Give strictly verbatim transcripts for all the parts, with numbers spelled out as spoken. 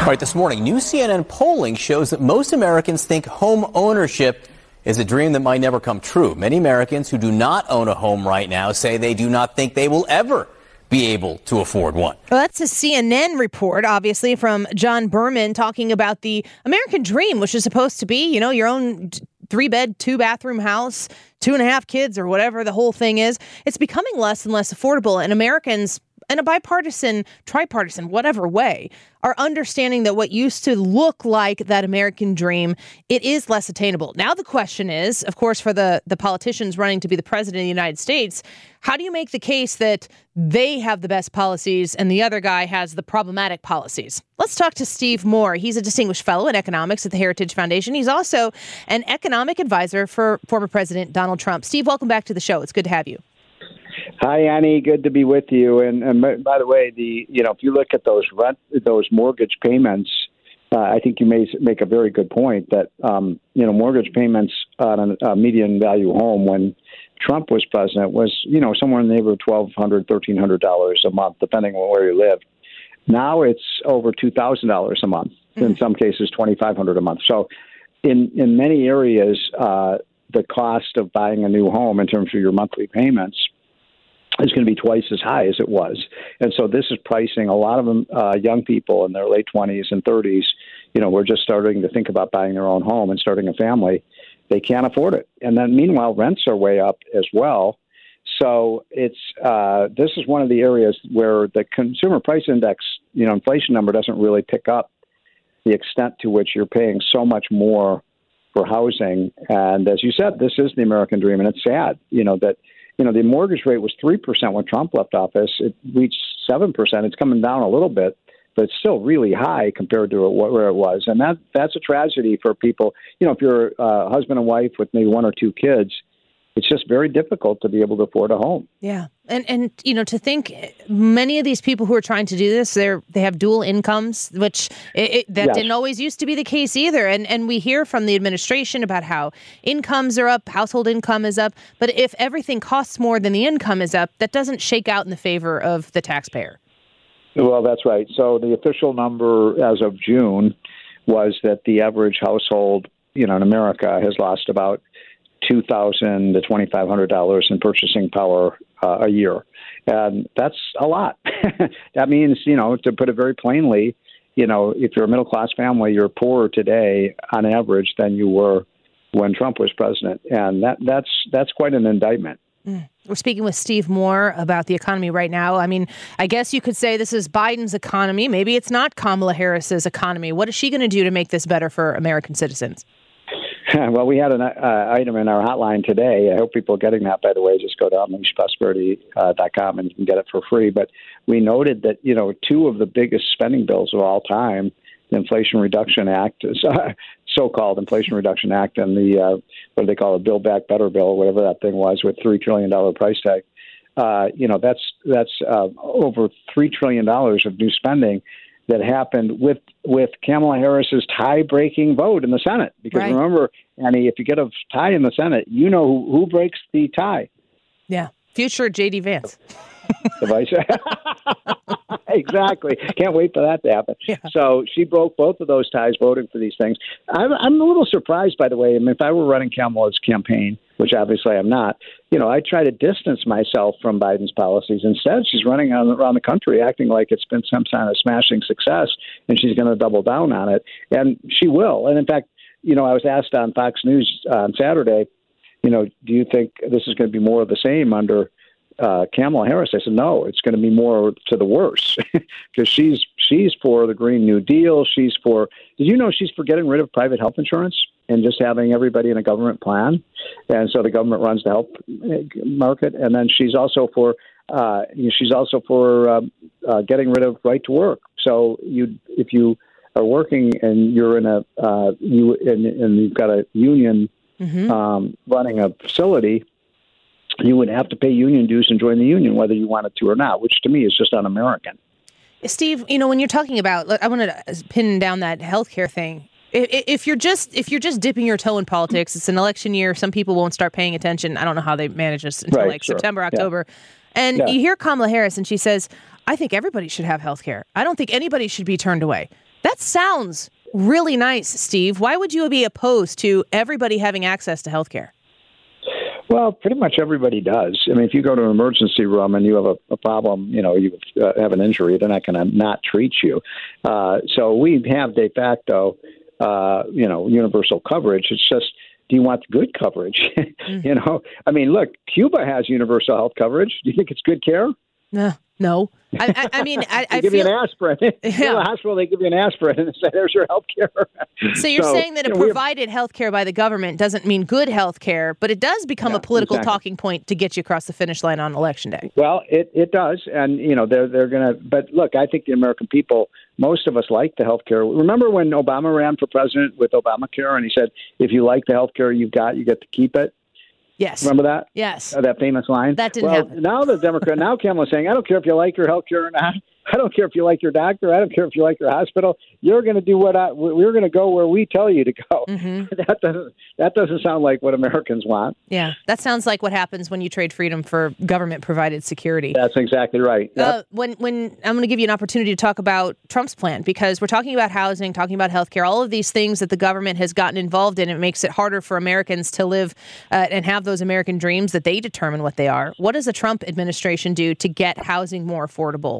All right, this morning, new C N N polling shows that most Americans think home ownership is a dream that might never come true. Many Americans who do not own a home right now say they do not think they will ever be able to afford one. Well, that's a C N N report, obviously, from John Berman talking about the American dream, which is supposed to be, you know, your own three-bed, two-bathroom house, two and a half kids, or whatever the whole thing is. It's becoming less and less affordable, and Americans, in a bipartisan, tripartisan, whatever way, are understanding that what used to look like that American dream, it is less attainable. Now the question is, of course, for the, the politicians running to be the president of the United States, how do you make the case that they have the best policies and the other guy has the problematic policies? Let's talk to Steve Moore. He's a distinguished fellow in economics at the Heritage Foundation. He's also an economic advisor for former President Donald Trump. Steve, welcome back to the show. It's good to have you. Hi, Annie. Good to be with you. And, and by the way, the you know if you look at those rent, those mortgage payments, uh, I think you may make a very good point that um, you know mortgage payments on a, a median value home when Trump was president was you know somewhere in the neighborhood of twelve hundred, thirteen hundred dollars a month, depending on where you live. Now it's over two thousand dollars a month. Mm-hmm. In some cases, twenty five hundred a month. So, in in many areas, uh, the cost of buying a new home in terms of your monthly payments is going to be twice as high as it was. And so this is pricing a lot of them, uh, young people in their late twenties and thirties, you know, we're just starting to think about buying their own home and starting a family. They can't afford it. And then meanwhile, rents are way up as well. So it's uh, this is one of the areas where the consumer price index, you know, inflation number doesn't really pick up the extent to which you're paying so much more for housing. And as you said, this is the American dream. And it's sad, you know, that You know, the mortgage rate was three percent when Trump left office. It reached seven percent. It's coming down a little bit, but it's still really high compared to where it was. And that that's a tragedy for people. You know, if you're a husband and wife with maybe one or two kids, it's just very difficult to be able to afford a home. Yeah. And, and you know, to think many of these people who are trying to do this, they're they have dual incomes, which it, it, that yes. didn't always used to be the case either. And and we hear from the administration about how incomes are up, household income is up. But if everything costs more than the income is up, that doesn't shake out in the favor of the taxpayer. Well, that's right. So the official number as of June was that the average household, you know, in America has lost about two thousand to twenty five hundred dollars in purchasing power uh, a year, and that's a lot. That means, you know, to put it very plainly, you know, if you're a middle class family, you're poorer today on average than you were when Trump was president, and that that's that's quite an indictment. Mm. We're speaking with Steve Moore about the economy right now. I mean, I guess you could say this is Biden's economy. Maybe it's not Kamala Harris's economy. What is she going to do to make this better for American citizens? Well, we had an uh, item in our hotline today. I hope people are getting that, by the way. Just go to unleash prosperity dot com and you can get it for free. But we noted that, you know, two of the biggest spending bills of all time, the Inflation Reduction Act, uh, so-called Inflation Reduction Act, and the, uh, what do they call it, Build Back Better bill, whatever that thing was, with three trillion dollars price tag. Uh, you know, that's that's uh, over three trillion dollars of new spending that happened with with Kamala Harris's tie-breaking vote in the Senate. Because right. remember, Annie, if you get a tie in the Senate, you know who, who breaks the tie. Yeah, future J D Vance. The vice. Exactly. Can't wait for that to happen. Yeah. So she broke both of those ties voting for these things. I'm, I'm a little surprised, by the way. I mean, if I were running Kamala's campaign, which obviously I'm not, you know, I try to distance myself from Biden's policies. Instead, she's running on, around the country acting like it's been some kind of smashing success, and she's going to double down on it. And she will. And in fact, you know, I was asked on Fox News on Saturday, you know, do you think this is going to be more of the same under Uh, Kamala Harris? I said, no, it's going to be more to the worse because she's she's for the Green New Deal. She's for, did you know she's for getting rid of private health insurance and just having everybody in a government plan? And so the government runs the health market. And then she's also for, uh, she's also for uh, uh, getting rid of right to work. So you, if you are working and you're in a, uh, you and, and you've got a union mm-hmm. um, running a facility, you would have to pay union dues and join the union, whether you wanted to or not, which to me is just un-American. Steve, you know, when you're talking about, I want to pin down that healthcare thing. If you're just if you're just dipping your toe in politics, it's an election year. Some people won't start paying attention. I don't know how they manage this until right, like sure. September, October. Yeah. And yeah. you hear Kamala Harris and she says, I think everybody should have healthcare. I don't think anybody should be turned away. That sounds really nice, Steve. Why would you be opposed to everybody having access to health care? Well, pretty much everybody does. I mean, if you go to an emergency room and you have a, a problem, you know, you uh, have an injury, they're not going to not treat you. Uh, so we have de facto, uh, you know, universal coverage. It's just, do you want good coverage? mm-hmm. You know, I mean, look, Cuba has universal health coverage. Do you think it's good care? Uh, no. I, I, I mean, I, they I give feel... you an aspirin. Yeah. In the hospital, they give you an aspirin and say, there's your health care. So you're so, saying that you a know, provided health care by the government doesn't mean good health care, but it does become yeah, a political exactly. talking point to get you across the finish line on Election Day. Well, it, it does. And, you know, they're, they're going to, but look, I think the American people, most of us like the health care. Remember when Obama ran for president with Obamacare and he said, if you like the health care you've got, you get to keep it? Yes. Remember that? Yes. Uh, that famous line? That didn't well, happen. Now the Democrat, now Kamala's saying, I don't care if you like your health care or not. I don't care if you like your doctor. I don't care if you like your hospital. You're going to do what I, we're going to go where we tell you to go. Mm-hmm. That doesn't, that doesn't sound like what Americans want. Yeah. That sounds like what happens when you trade freedom for government provided security. That's exactly right. Yep. Uh, when, when I'm going to give you an opportunity to talk about Trump's plan, because we're talking about housing, talking about healthcare, all of these things that the government has gotten involved in. It makes it harder for Americans to live uh, and have those American dreams that they determine what they are. What does the Trump administration do to get housing more affordable?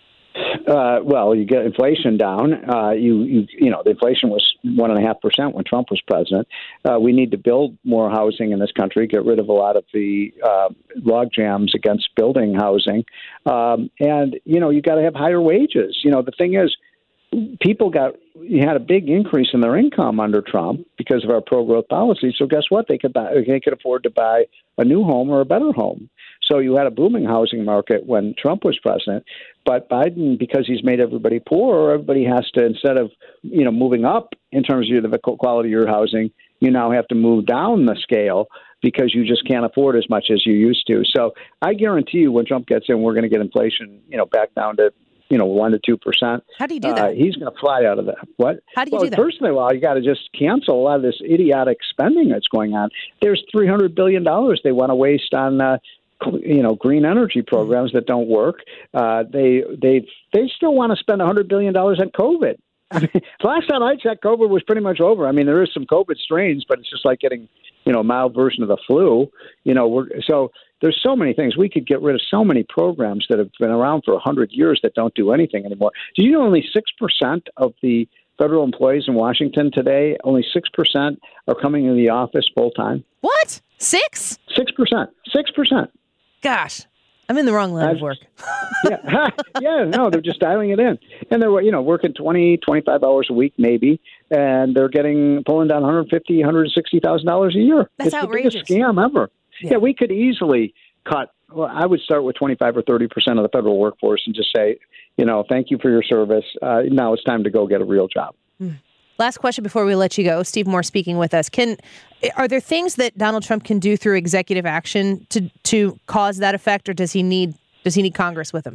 Uh, well, you get inflation down. Uh, you, you, you know, the inflation was one and a half percent when Trump was president. Uh, we need to build more housing in this country, get rid of a lot of the uh, log jams against building housing. Um, and, you know, you got to have higher wages. You know, the thing is, people got, you had a big increase in their income under Trump because of our pro-growth policy. So guess what? They could buy, they could afford to buy a new home or a better home. So you had a booming housing market when Trump was president. But Biden, because he's made everybody poor, everybody has to, instead of, you know, moving up in terms of the quality of your housing, you now have to move down the scale because you just can't afford as much as you used to. So I guarantee you when Trump gets in, we're going to get inflation, you know, back down to, you know, one to two percent. How do you do that? Uh, he's going to fly out of that. What? How do you well, do that? First of all, you got to just cancel a lot of this idiotic spending that's going on. There's three hundred billion dollars they want to waste on, uh, you know, green energy programs that don't work. Uh, they they they still want to spend one hundred billion dollars on COVID. I mean, last time I checked, COVID was pretty much over. I mean, there is some COVID strains, but it's just like getting, you know, a mild version of the flu. You know, we're, so there's so many things. We could get rid of so many programs that have been around for one hundred years that don't do anything anymore. Do you know only six percent of the federal employees in Washington today, only six percent are coming into the office full time? What? Six? six percent. six percent. Gosh, I'm in the wrong line of work. yeah, yeah, no, they're just dialing it in, and they're, you know, working twenty, twenty-five hours a week maybe, and they're getting pulling down one hundred fifty thousand dollars, one hundred sixty thousand dollars a year. That's it's outrageous. The biggest scam ever. Yeah. yeah, we could easily cut. Well, I would start with twenty-five or thirty percent of the federal workforce and just say, you know, thank you for your service. Uh, now it's time to go get a real job. Mm. Last question before we let you go. Steve Moore speaking with us. Can are there things that Donald Trump can do through executive action to to cause that effect, or does he need does he need Congress with him?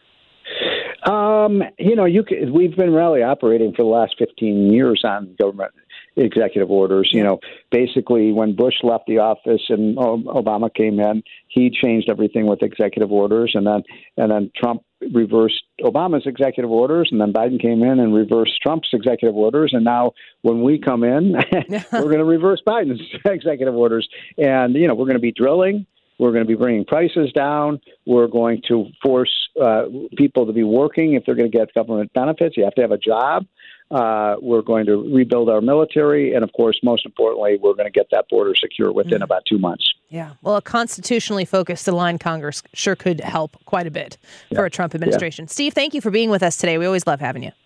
Um, you know, you can, we've been really operating for the last fifteen years on government executive orders. You know, basically when Bush left the office and Obama came in, he changed everything with executive orders, and then and then Trump reversed Obama's executive orders, and then Biden came in and reversed Trump's executive orders, and now when we come in, we're going to reverse Biden's executive orders, and you know we're going to be drilling. We're going to be bringing prices down. We're going to force uh, people to be working if they're going to get government benefits. You have to have a job. Uh, we're going to rebuild our military. And, of course, most importantly, we're going to get that border secure within mm. about two months. Yeah. Well, a constitutionally focused aligned Congress sure could help quite a bit yeah. for a Trump administration. Yeah. Steve, thank you for being with us today. We always love having you.